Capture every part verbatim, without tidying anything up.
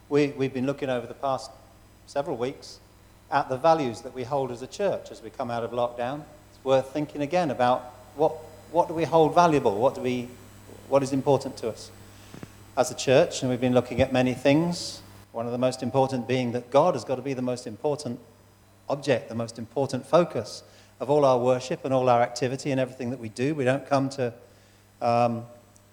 we, we've been looking over the past several weeks at the values that we hold as a church as we come out of lockdown. It's worth thinking again about what, what do we hold valuable, what, do we, what is important to us as a church. And we've been looking at many things, one of the most important being that God has got to be the most important object, the most important focus of all our worship and all our activity and everything that we do. We don't come to um,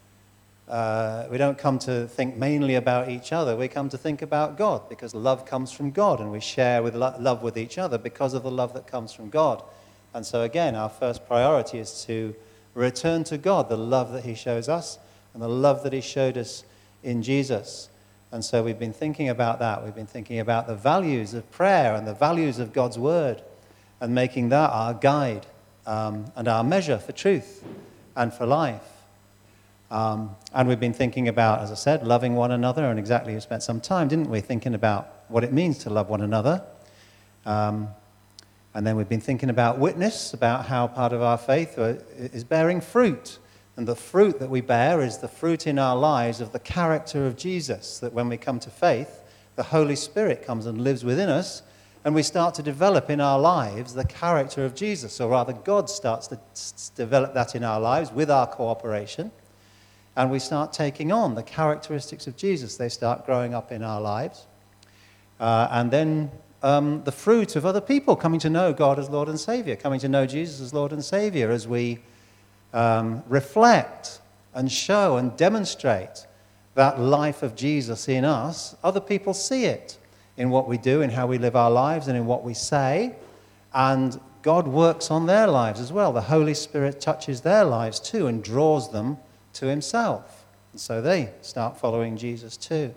uh, we don't come to think mainly about each other. We come to think about God, because love comes from God, and we share with lo- love with each other because of the love that comes from God. And so again, our first priority is to return to God the love that he shows us and the love that he showed us in Jesus. And so we've been thinking about that. We've been thinking about the values of prayer and the values of God's word, and making that our guide um, and our measure for truth and for life. Um, and we've been thinking about, as I said, loving one another, and exactly we spent some time, didn't we, thinking about what it means to love one another. Um, and then we've been thinking about witness, about how part of our faith is bearing fruit. And the fruit that we bear is the fruit in our lives of the character of Jesus, that when we come to faith, the Holy Spirit comes and lives within us, and we start to develop in our lives the character of Jesus, or rather God starts to develop that in our lives with our cooperation, and we start taking on the characteristics of Jesus. They start growing up in our lives. Uh, and then um, the fruit of other people coming to know God as Lord and Savior, coming to know Jesus as Lord and Savior, as we um, reflect and show and demonstrate that life of Jesus in us. Other people see it in what we do, in how we live our lives, and in what we say. And God works on their lives as well. The Holy Spirit touches their lives too and draws them to himself. And so they start following Jesus too.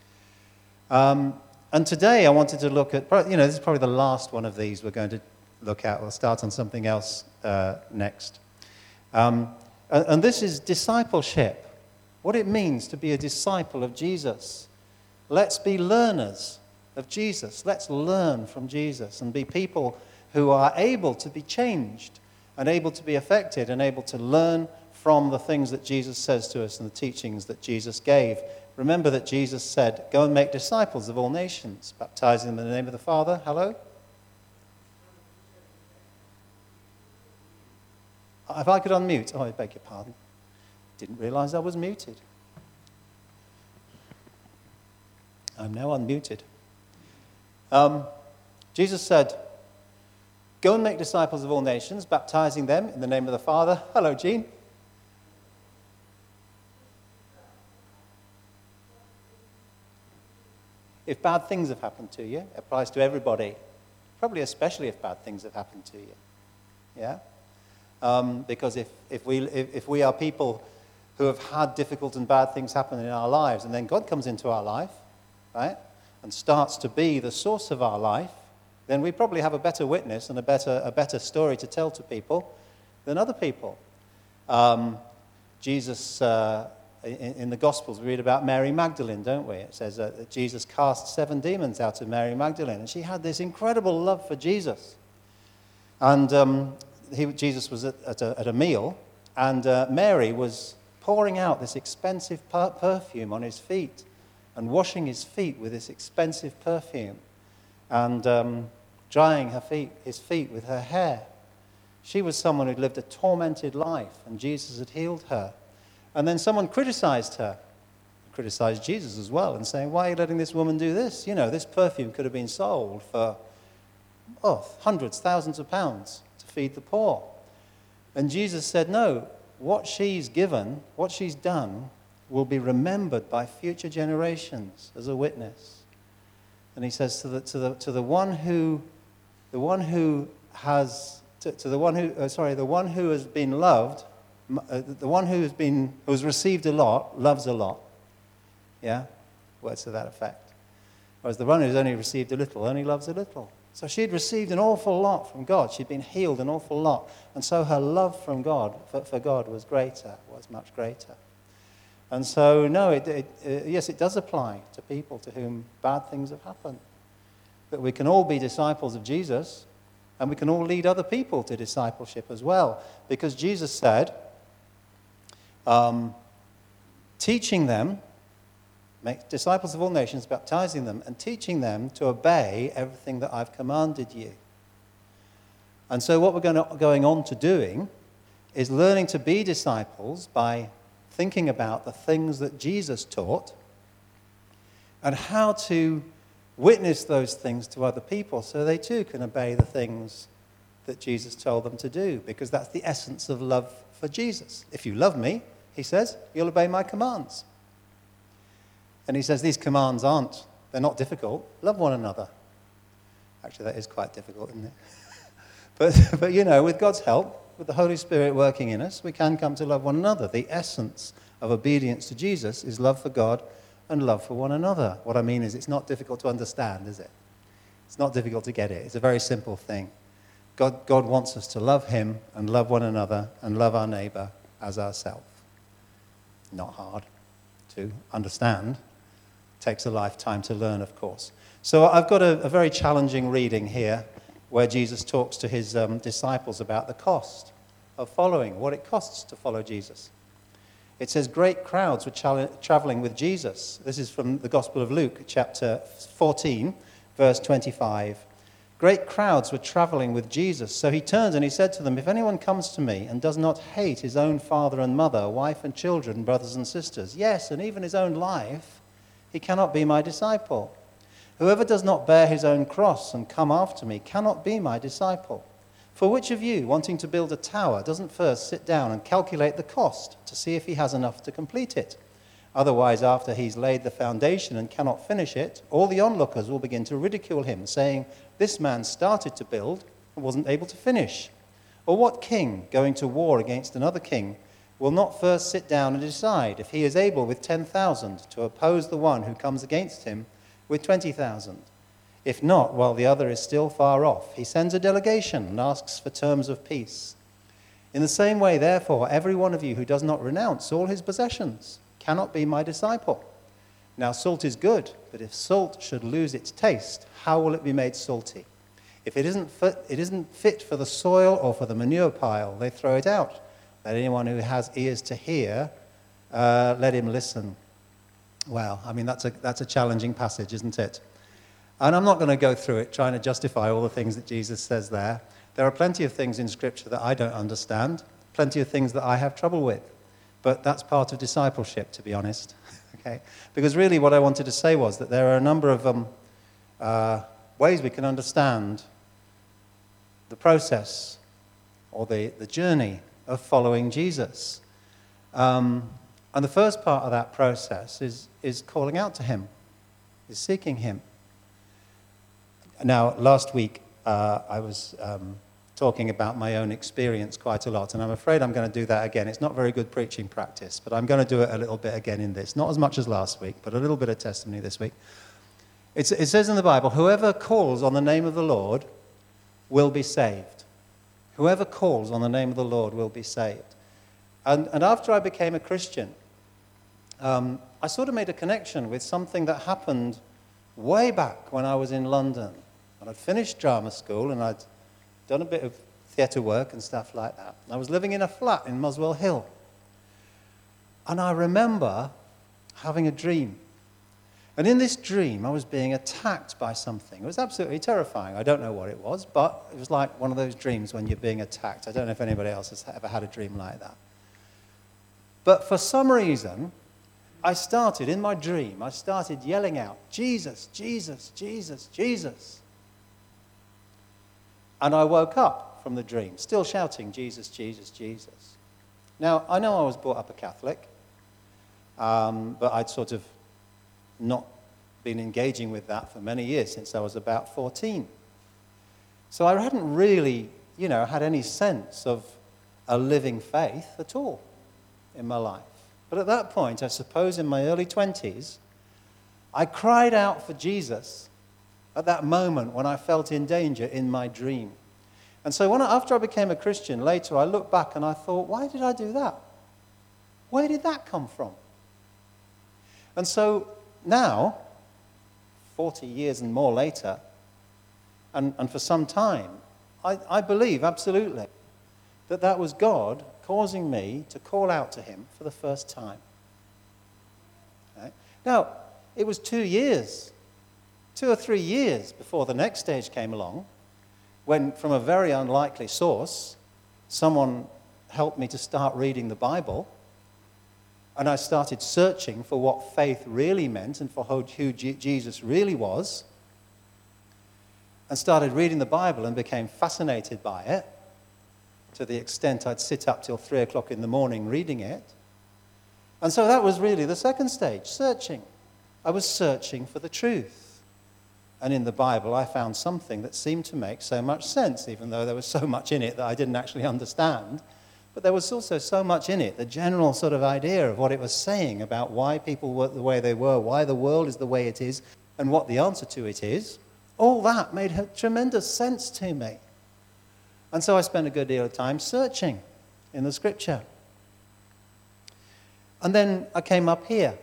Um, and today I wanted to look at, you know, this is probably the last one of these we're going to look at. We'll start on something else uh, next. Um, and, and this is discipleship. What it means to be a disciple of Jesus. Let's be learners of Jesus. Let's learn from Jesus and be people who are able to be changed and able to be affected and able to learn from the things that Jesus says to us and the teachings that Jesus gave. Remember that Jesus said, go and make disciples of all nations, baptizing them in the name of the Father. Hello? If I could unmute. Oh, I beg your pardon. Didn't realize I was muted. I'm now unmuted. Um, Jesus said, go and make disciples of all nations, baptizing them in the name of the Father. Hello, Jean. If bad things have happened to you, it applies to everybody, probably especially if bad things have happened to you. Yeah? Um, because if, if, we, if, if we are people who have had difficult and bad things happen in our lives, and then God comes into our life, right, and starts to be the source of our life, then we probably have a better witness and a better, a better story to tell to people than other people. Um, Jesus, uh, in, in the Gospels, we read about Mary Magdalene, don't we? It says uh, that Jesus cast seven demons out of Mary Magdalene, and she had this incredible love for Jesus. And um, he, Jesus was at, at, a, at a meal, and uh, Mary was pouring out this expensive per- perfume on his feet and washing his feet with this expensive perfume and um, drying her feet, his feet with her hair. She was someone who'd lived a tormented life, and Jesus had healed her. And then someone criticized her, criticized Jesus as well, and saying, why are you letting this woman do this? You know, this perfume could have been sold for oh, hundreds, thousands of pounds to feed the poor. And Jesus said, no, what she's given, what she's done, will be remembered by future generations as a witness. And he says to the to the to the one who, the one who has to, to the one who uh, sorry the one who has been loved, uh, the one who has been who has received a lot loves a lot. Yeah, words to that effect. Whereas the one who's only received a little only loves a little. So she'd received an awful lot from God. She'd been healed an awful lot, and so her love from God for, for God was greater, was much greater. And so, no, it, it, uh, yes, it does apply to people to whom bad things have happened. That we can all be disciples of Jesus, and we can all lead other people to discipleship as well. Because Jesus said, um, teaching them make disciples of all nations, baptizing them and teaching them to obey everything that I've commanded you. And so what we're going, to, going on to doing is learning to be disciples by thinking about the things that Jesus taught and how to witness those things to other people so they too can obey the things that Jesus told them to do, because that's the essence of love for Jesus. If you love me, he says, you'll obey my commands. And he says these commands aren't, they're not difficult. Love one another. Actually, that is quite difficult, isn't it? but, but, you know, with God's help, with the Holy Spirit working in us, we can come to love one another. The essence of obedience to Jesus is love for God and love for one another. What I mean is it's not difficult to understand, is it? It's not difficult to get it. It's a very simple thing. God, God wants us to love him and love one another and love our neighbor as ourselves. Not hard to understand. Takes a lifetime to learn, of course. So I've got a, a very challenging reading here where Jesus talks to his um, disciples about the cost of following, what it costs to follow Jesus. It says, great crowds were tra- traveling with Jesus. This is from the Gospel of Luke, chapter fourteen, verse twenty-five. Great crowds were traveling with Jesus. So he turned and he said to them, if anyone comes to me and does not hate his own father and mother, wife and children, brothers and sisters, yes, and even his own life, he cannot be my disciple. Whoever does not bear his own cross and come after me cannot be my disciple. For which of you, wanting to build a tower, doesn't first sit down and calculate the cost to see if he has enough to complete it? Otherwise, after he's laid the foundation and cannot finish it, all the onlookers will begin to ridicule him, saying, this man started to build and wasn't able to finish. Or what king, going to war against another king, will not first sit down and decide if he is able with ten thousand to oppose the one who comes against him with twenty thousand? If not, while the other is still far off, he sends a delegation and asks for terms of peace. In the same way, therefore, every one of you who does not renounce all his possessions cannot be my disciple. Now, salt is good, but if salt should lose its taste, how will it be made salty? If it isn't fit, it isn't fit for the soil or for the manure pile, they throw it out. Let anyone who has ears to hear, uh, let him listen. Well, I mean, that's a, that's a challenging passage, isn't it? And I'm not going to go through it trying to justify all the things that Jesus says there. There are plenty of things in Scripture that I don't understand, plenty of things that I have trouble with. But that's part of discipleship, to be honest. Okay? Because really what I wanted to say was that there are a number of um, uh, ways we can understand the process or the, the journey of following Jesus. Um, and the first part of that process is, is calling out to him, is seeking him. Now, last week uh, I was um, talking about my own experience quite a lot, and I'm afraid I'm going to do that again. It's not very good preaching practice, but I'm going to do it a little bit again in this. Not as much as last week, but a little bit of testimony this week. It's, it says in the Bible, whoever calls on the name of the Lord will be saved. Whoever calls on the name of the Lord will be saved. And, and after I became a Christian, um, I sort of made a connection with something that happened way back when I was in London. And I'd finished drama school and I'd done a bit of theatre work and stuff like that. I was living in a flat in Muswell Hill. And I remember having a dream. And in this dream, I was being attacked by something. It was absolutely terrifying. I don't know what it was, but it was like one of those dreams when you're being attacked. I don't know if anybody else has ever had a dream like that. But for some reason, I started, in my dream, I started yelling out, Jesus, Jesus, Jesus, Jesus. And I woke up from the dream, still shouting, Jesus, Jesus, Jesus. Now, I know I was brought up a Catholic, um, but I'd sort of not been engaging with that for many years, since I was about fourteen. So I hadn't really, you know, had any sense of a living faith at all in my life. But at that point, I suppose in my early twenties, I cried out for Jesus at that moment when I felt in danger in my dream. And so when I, after I became a Christian, later I looked back and I thought, why did I do that? Where did that come from? And so now, forty years and more later, and, and for some time, I, I believe absolutely that that was God causing me to call out to him for the first time. Okay? Now, it was two years, two or three years before the next stage came along, when from a very unlikely source, someone helped me to start reading the Bible, and I started searching for what faith really meant and for who Jesus really was, and started reading the Bible and became fascinated by it, to the extent I'd sit up till three o'clock in the morning reading it. And so that was really the second stage, searching. I was searching for the truth. And in the Bible, I found something that seemed to make so much sense, even though there was so much in it that I didn't actually understand. But there was also so much in it, the general sort of idea of what it was saying about why people were the way they were, why the world is the way it is, and what the answer to it is. All that made tremendous sense to me. And so I spent a good deal of time searching in the Scripture. And then I came up here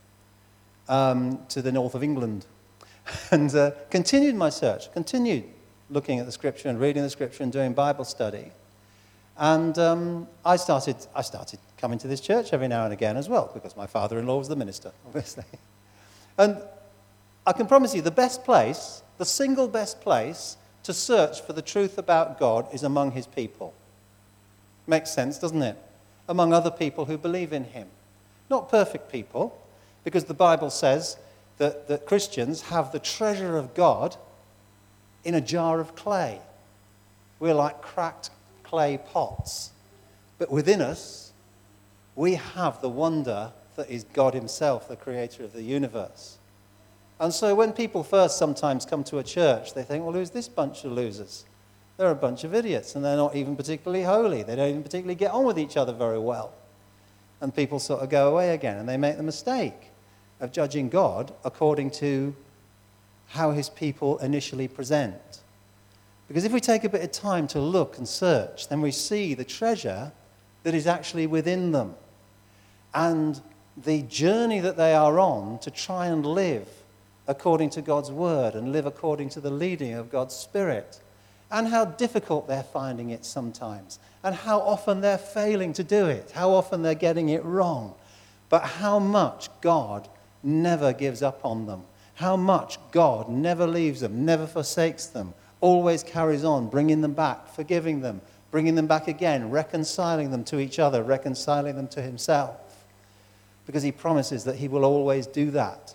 um, to the north of England and uh, continued my search, continued looking at the Scripture and reading the Scripture and doing Bible study. And um, I started I started coming to this church every now and again as well, because my father-in-law was the minister, obviously. And I can promise you the best place, the single best place to search for the truth about God is among his people. Makes sense, doesn't it? Among other people who believe in him. Not perfect people, because the Bible says that, that Christians have the treasure of God in a jar of clay. We're like cracked clay pots. But within us, we have the wonder that is God himself, the creator of the universe. And so when people first sometimes come to a church, they think, well, who's this bunch of losers? They're a bunch of idiots, and they're not even particularly holy. They don't even particularly get on with each other very well. And people sort of go away again, and they make the mistake of judging God according to how his people initially present. Because if we take a bit of time to look and search, then we see the treasure that is actually within them, and the journey that they are on to try and live according to God's word and live according to the leading of God's Spirit, and how difficult they're finding it sometimes, and how often they're failing to do it, how often they're getting it wrong, but how much God never gives up on them, how much God never leaves them, never forsakes them, always carries on, bringing them back, forgiving them, bringing them back again, reconciling them to each other, reconciling them to himself, because he promises that he will always do that.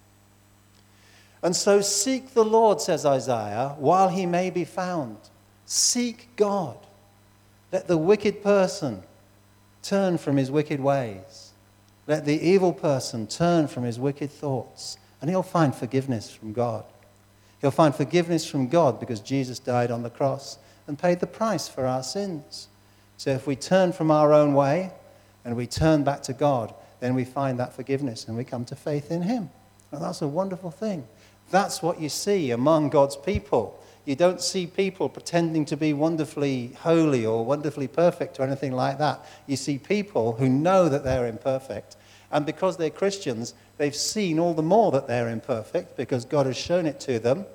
And so seek the Lord, says Isaiah, while he may be found. Seek God. Let the wicked person turn from his wicked ways. Let the evil person turn from his wicked thoughts, and he'll find forgiveness from God. He'll find forgiveness from God because Jesus died on the cross and paid the price for our sins. So if we turn from our own way and we turn back to God, then we find that forgiveness and we come to faith in him. And that's a wonderful thing. That's what you see among God's people. You don't see people pretending to be wonderfully holy or wonderfully perfect or anything like that. You see people who know that they're imperfect, and because they're Christians, they've seen all the more that they're imperfect because God has shown it to them,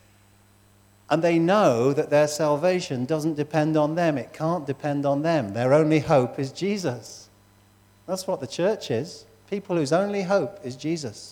and they know that their salvation doesn't depend on them. It can't depend on them. Their only hope is Jesus. That's what the church is. People whose only hope is Jesus.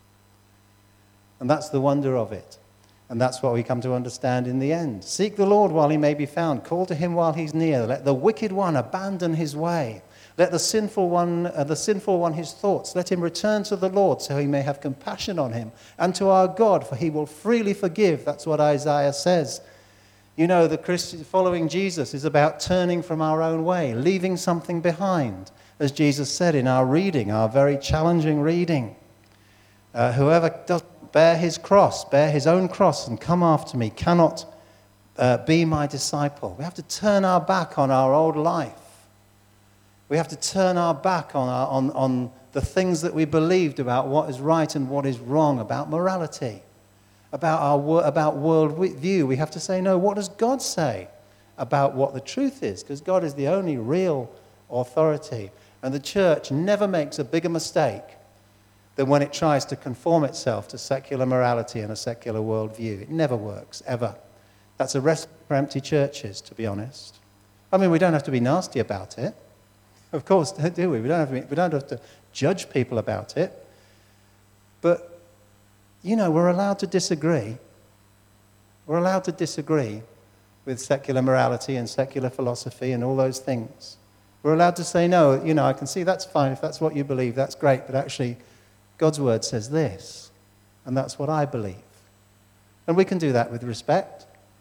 And that's the wonder of it. And that's what we come to understand in the end. Seek the Lord while he may be found. Call to him while he's near. Let the wicked one abandon his way. Let the sinful one, uh, the sinful one his thoughts. Let him return to the Lord so he may have compassion on him. And to our God, for he will freely forgive. That's what Isaiah says. You know, the Christian following Jesus is about turning from our own way, leaving something behind. As Jesus said in our reading, our very challenging reading. Uh, whoever does bear his cross, bear his own cross and come after me cannot uh, be my disciple. We have to turn our back on our old life. We have to turn our back on, our, on, on the things that we believed about what is right and what is wrong, about morality, about our about world view. We have to say, no, what does God say about what the truth is? Because God is the only real authority. And the church never makes a bigger mistake than when it tries to conform itself to secular morality and a secular worldview. It never works, ever. That's a recipe for empty churches, to be honest. I mean, we don't have to be nasty about it. Of course, do we? We don't have to, be, we don't have to judge people about it. But you know, we're allowed to disagree. We're allowed to disagree with secular morality and secular philosophy and all those things. We're allowed to say, no, you know, I can see that's fine. If that's what you believe, that's great. But actually, God's word says this, and that's what I believe. And we can do that with respect.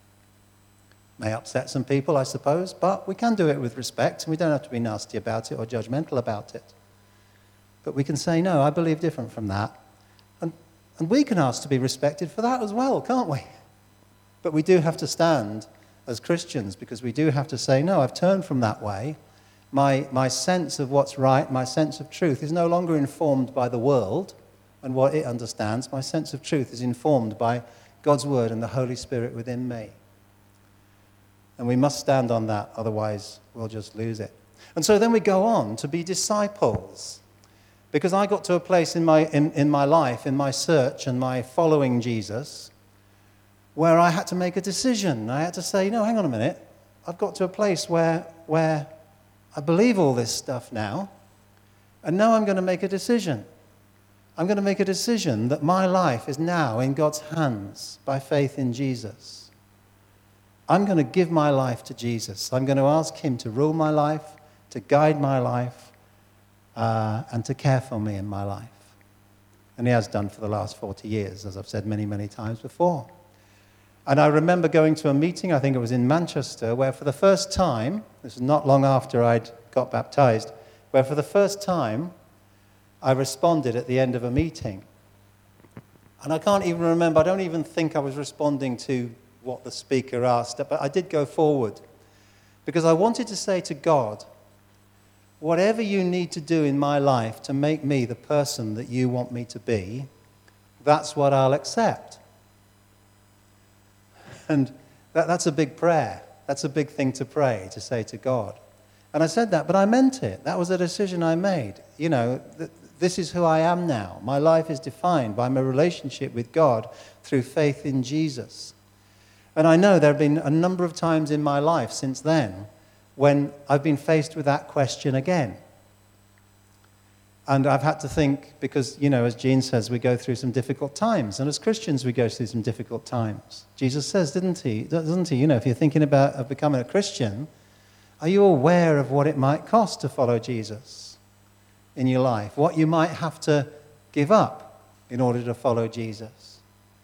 May upset some people, I suppose, but we can do it with respect, and we don't have to be nasty about it or judgmental about it. But we can say, no, I believe different from that. And, and we can ask to be respected for that as well, can't we? But we do have to stand as Christians, because we do have to say, no, I've turned from that way. My, my sense of what's right, my sense of truth is no longer informed by the world and what it understands. My sense of truth is informed by God's word and the Holy Spirit within me. And we must stand on that, otherwise we'll just lose it. And so then we go on to be disciples. Because I got to a place in my, in, in my life, in my search and my following Jesus, where I had to make a decision. I had to say, no, hang on a minute. I've got to a place where, where I believe all this stuff now, and now I'm going to make a decision. I'm going to make a decision that my life is now in God's hands by faith in Jesus. I'm going to give my life to Jesus. I'm going to ask him to rule my life, to guide my life, uh, and to care for me in my life. And he has done for the last forty years, as I've said many, many times before. And I remember going to a meeting, I think it was in Manchester, where for the first time, this is not long after I'd got baptized, where for the first time I responded at the end of a meeting. And I can't even remember, I don't even think I was responding to what the speaker asked, but I did go forward. Because I wanted to say to God, whatever you need to do in my life to make me the person that you want me to be, that's what I'll accept. And that, that's a big prayer. That's a big thing to pray, to say to God. And I said that, but I meant it. That was a decision I made. You know, th- this is who I am now. My life is defined by my relationship with God through faith in Jesus. And I know there have been a number of times in my life since then when I've been faced with that question again. And I've had to think, because, you know, as Jean says, we go through some difficult times. And as Christians, we go through some difficult times. Jesus says, didn't he? Doesn't he? You know, if you're thinking about becoming a Christian, are you aware of what it might cost to follow Jesus in your life? What you might have to give up in order to follow Jesus?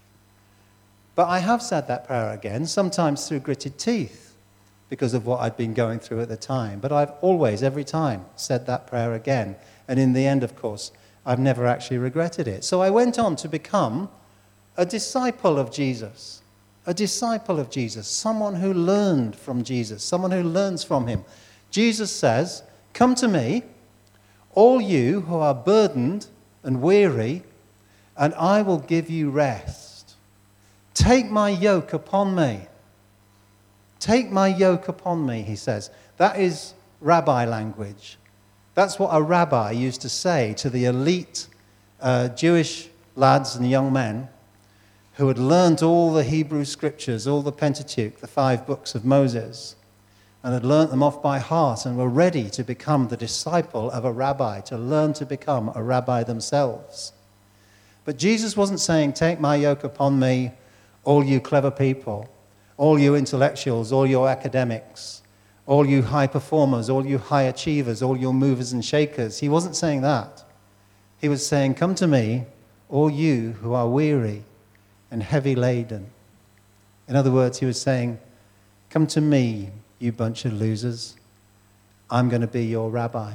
But I have said that prayer again, sometimes through gritted teeth, because of what I'd been going through at the time. But I've always, every time, said that prayer again. And in the end, of course, I've never actually regretted it. So I went on to become a disciple of Jesus. A disciple of Jesus. Someone who learned from Jesus. Someone who learns from him. Jesus says, come to me, all you who are burdened and weary, and I will give you rest. Take my yoke upon me. Take my yoke upon me, he says. That is rabbi language. That's what a rabbi used to say to the elite uh, Jewish lads and young men who had learned all the Hebrew scriptures, all the Pentateuch, the five books of Moses, and had learnt them off by heart and were ready to become the disciple of a rabbi, to learn to become a rabbi themselves. But Jesus wasn't saying, take my yoke upon me, all you clever people, all you intellectuals, all your academics, all you high performers, all you high achievers, all your movers and shakers. He wasn't saying that. He was saying, come to me, all you who are weary and heavy laden. In other words, he was saying, come to me, you bunch of losers. I'm going to be your rabbi.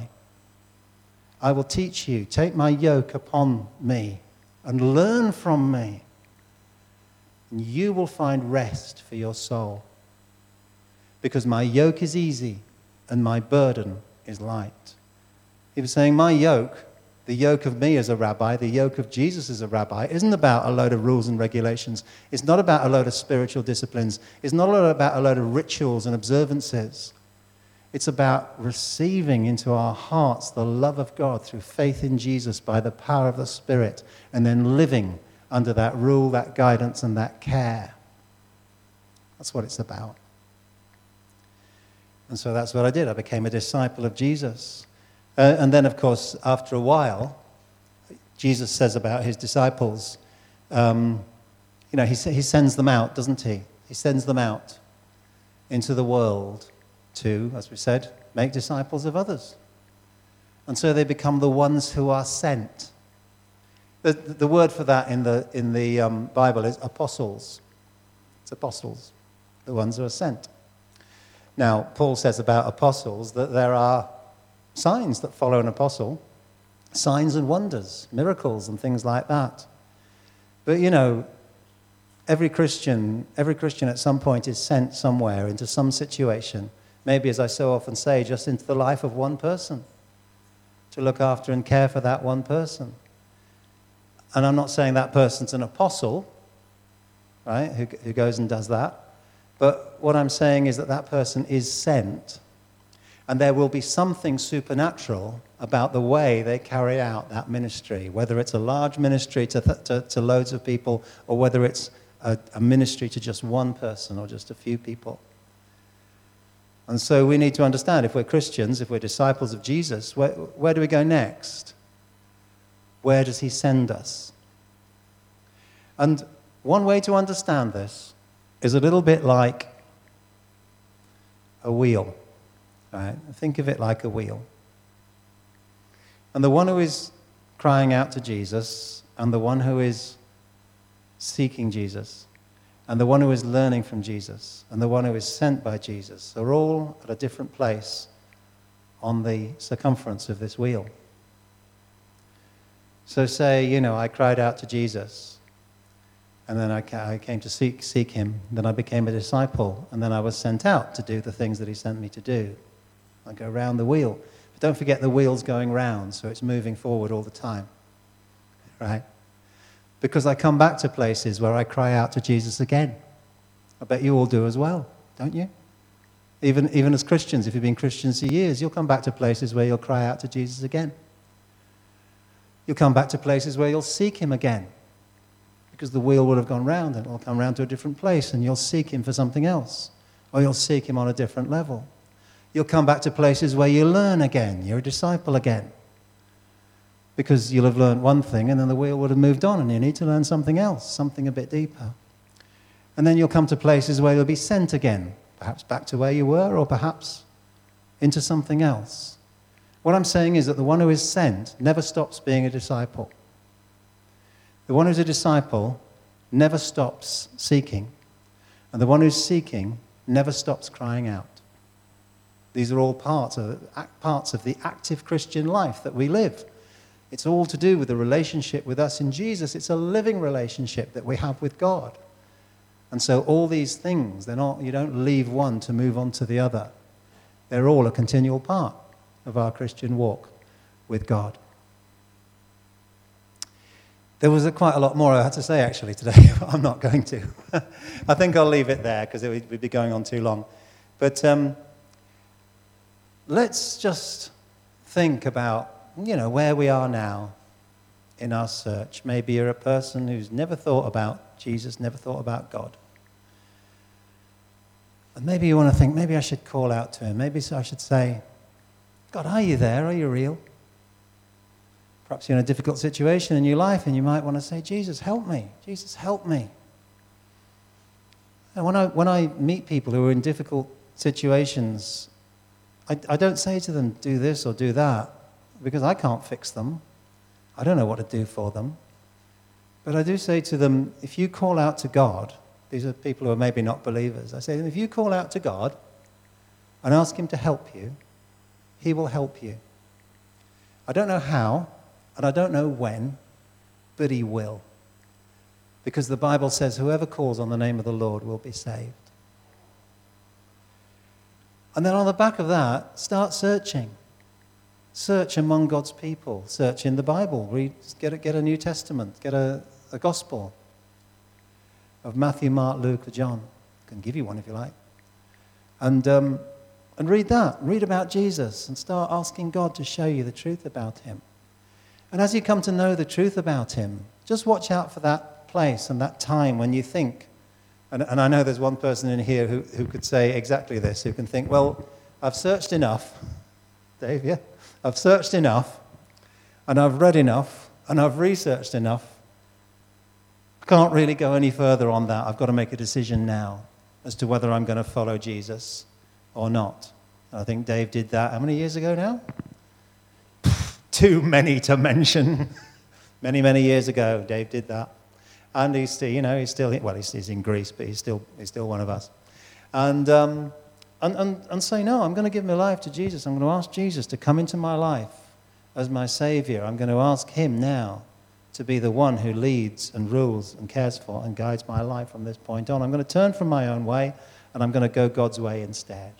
I will teach you. Take my yoke upon me and learn from me. And you will find rest for your soul. Because my yoke is easy and my burden is light. He was saying, my yoke, the yoke of me as a rabbi, the yoke of Jesus as a rabbi, isn't about a load of rules and regulations. It's not about a load of spiritual disciplines. It's not about a load of rituals and observances. It's about receiving into our hearts the love of God through faith in Jesus by the power of the Spirit, and then living under that rule, that guidance, and that care. That's what it's about. And so that's what I did. I became a disciple of Jesus. Uh, and then, of course, after a while, Jesus says about his disciples, um, you know, he, he sends them out, doesn't he? He sends them out into the world to, as we said, make disciples of others. And so they become the ones who are sent. The, the word for that in the, in the um, Bible is apostles. It's apostles, the ones who are sent. Now, Paul says about apostles that there are signs that follow an apostle, signs and wonders, miracles and things like that. But, you know, every Christian, every Christian at some point is sent somewhere into some situation, maybe, as I so often say, just into the life of one person, to look after and care for that one person. And I'm not saying that person's an apostle, right, who, who goes and does that. But what I'm saying is that that person is sent. And there will be something supernatural about the way they carry out that ministry, whether it's a large ministry to, th- to, to loads of people, or whether it's a, a ministry to just one person or just a few people. And so we need to understand, if we're Christians, if we're disciples of Jesus, where, where do we go next? Where does he send us? And one way to understand this is a little bit like a wheel, right? Think of it like a wheel. And the one who is crying out to Jesus, and the one who is seeking Jesus, and the one who is learning from Jesus, and the one who is sent by Jesus are all at a different place on the circumference of this wheel. So say, you know, I cried out to Jesus, and then I, ca- I came to seek, seek him, then I became a disciple, and then I was sent out to do the things that he sent me to do. I go round the wheel. But don't forget the wheel's going round, so it's moving forward all the time, right? Because I come back to places where I cry out to Jesus again. I bet you all do as well, don't you? Even, even as Christians, if you've been Christians for years, you'll come back to places where you'll cry out to Jesus again. You'll come back to places where you'll seek him again, because the wheel will have gone round and it'll come round to a different place, and you'll seek him for something else, or you'll seek him on a different level. You'll come back to places where you learn again. You're a disciple again, because you'll have learned one thing and then the wheel would have moved on and you need to learn something else, something a bit deeper. And then you'll come to places where you'll be sent again, perhaps back to where you were, or perhaps into something else. What I'm saying is that the one who is sent never stops being a disciple. The one who's a disciple never stops seeking. And the one who's seeking never stops crying out. These are all parts of, parts of the active Christian life that we live. It's all to do with the relationship with us in Jesus. It's a living relationship that we have with God. And so all these things, they're not, you don't leave one to move on to the other. They're all a continual part of our Christian walk with God. There was a, quite a lot more I had to say, actually, today, but I'm not going to. I think I'll leave it there, because it would we'd be going on too long. But um, let's just think about, you know, where we are now in our search. Maybe you're a person who's never thought about Jesus, never thought about God. And maybe you want to think, maybe I should call out to him. Maybe I should say, God, are you there? Are you real? Perhaps you're in a difficult situation in your life and you might want to say, Jesus, help me. Jesus, help me. And when I, when I meet people who are in difficult situations, I, I don't say to them, do this or do that, because I can't fix them. I don't know what to do for them. But I do say to them, if you call out to God, these are people who are maybe not believers, I say to them, if you call out to God and ask him to help you, he will help you. I don't know how, and I don't know when, but he will. Because the Bible says whoever calls on the name of the Lord will be saved. And then on the back of that, start searching. Search among God's people. Search in the Bible. Read, get, a, get a New Testament. Get a, a Gospel of Matthew, Mark, Luke, or John. I can give you one if you like. And, um, and read that. Read about Jesus and start asking God to show you the truth about him. And as you come to know the truth about him, just watch out for that place and that time when you think, and, and I know there's one person in here who, who could say exactly this, who can think, well, I've searched enough. Dave, yeah? I've searched enough, and I've read enough, and I've researched enough. I can't really go any further on that. I've got to make a decision now as to whether I'm going to follow Jesus or not. I think Dave did that how many years ago now? Too many to mention. many, many years ago, Dave did that. And he's still, you know, he's still, well, he's, he's in Greece, but he's still, he's still one of us. And, um, and, and, and say, no, I'm going to give my life to Jesus. I'm going to ask Jesus to come into my life as my Savior. I'm going to ask him now to be the one who leads and rules and cares for and guides my life from this point on. I'm going to turn from my own way, and I'm going to go God's way instead.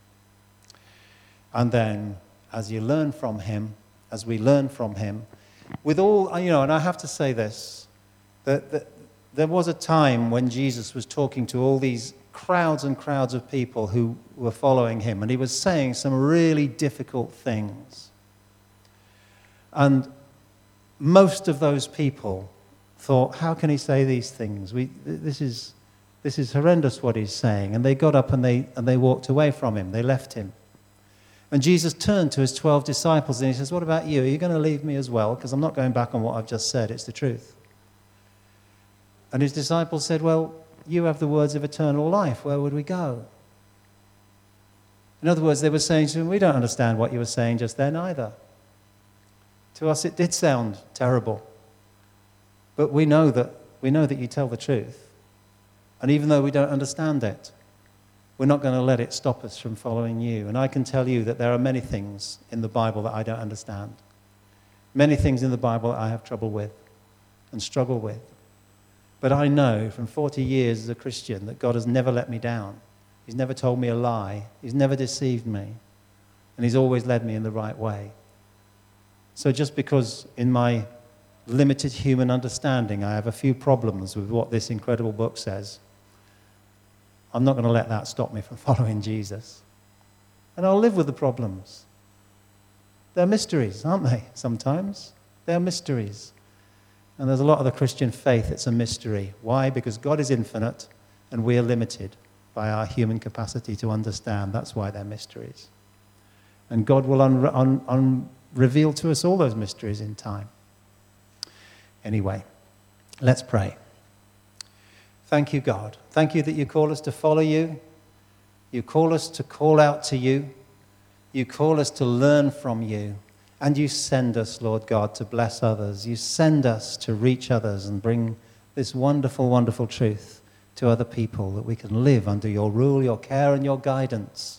And then, as you learn from him, as we learn from him, with all, you know, and I have to say this, that, that there was a time when Jesus was talking to all these crowds and crowds of people who were following him, and he was saying some really difficult things. And most of those people thought, how can he say these things? We, this is, this is horrendous what he's saying. And they got up and they, and they walked away from him. They left him. And Jesus turned to his twelve disciples and he says, what about you? Are you going to leave me as well? Because I'm not going back on what I've just said. It's the truth. And his disciples said, well, you have the words of eternal life. Where would we go? In other words, they were saying to him, we don't understand what you were saying just then either. To us, it did sound terrible. But we know that we know that you tell the truth. And even though we don't understand it, we're not going to let it stop us from following you. And I can tell you that there are many things in the Bible that I don't understand. Many things in the Bible that I have trouble with and struggle with. But I know from forty years as a Christian that God has never let me down. He's never told me a lie. He's never deceived me. And he's always led me in the right way. So just because in my limited human understanding I have a few problems with what this incredible book says, I'm not going to let that stop me from following Jesus. And I'll live with the problems. They're mysteries, aren't they, sometimes? They're mysteries. And there's a lot of the Christian faith, it's a mystery. Why? Because God is infinite and we are limited by our human capacity to understand. That's why they're mysteries. And God will un- un- un- reveal to us all those mysteries in time. Anyway, let's pray. Thank you, God. Thank you that you call us to follow you. You call us to call out to you. You call us to learn from you. And you send us, Lord God, to bless others. You send us to reach others and bring this wonderful, wonderful truth to other people, that we can live under your rule, your care, and your guidance,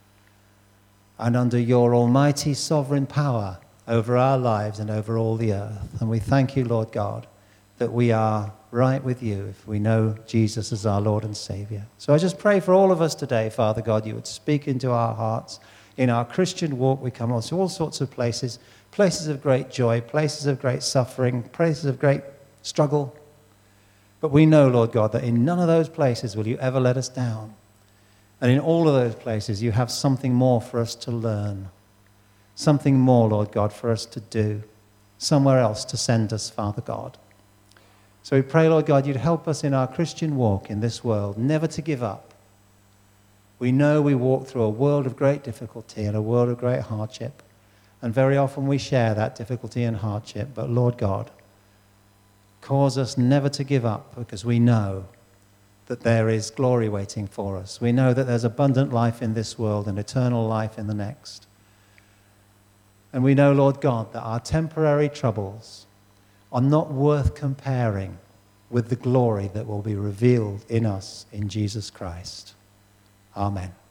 and under your almighty sovereign power over our lives and over all the earth. And we thank you, Lord God, that we are right with you if we know Jesus as our Lord and Savior. So I just pray for all of us today, Father God, you would speak into our hearts. In our Christian walk, we come to all sorts of places, places of great joy, places of great suffering, places of great struggle. But we know, Lord God, that in none of those places will you ever let us down. And in all of those places, you have something more for us to learn. Something more, Lord God, for us to do. Somewhere else to send us, Father God. So we pray, Lord God, you'd help us in our Christian walk in this world, never to give up. We know we walk through a world of great difficulty and a world of great hardship. And very often we share that difficulty and hardship. But Lord God, cause us never to give up, because we know that there is glory waiting for us. We know that there's abundant life in this world and eternal life in the next. And we know, Lord God, that our temporary troubles are not worth comparing with the glory that will be revealed in us in Jesus Christ. Amen.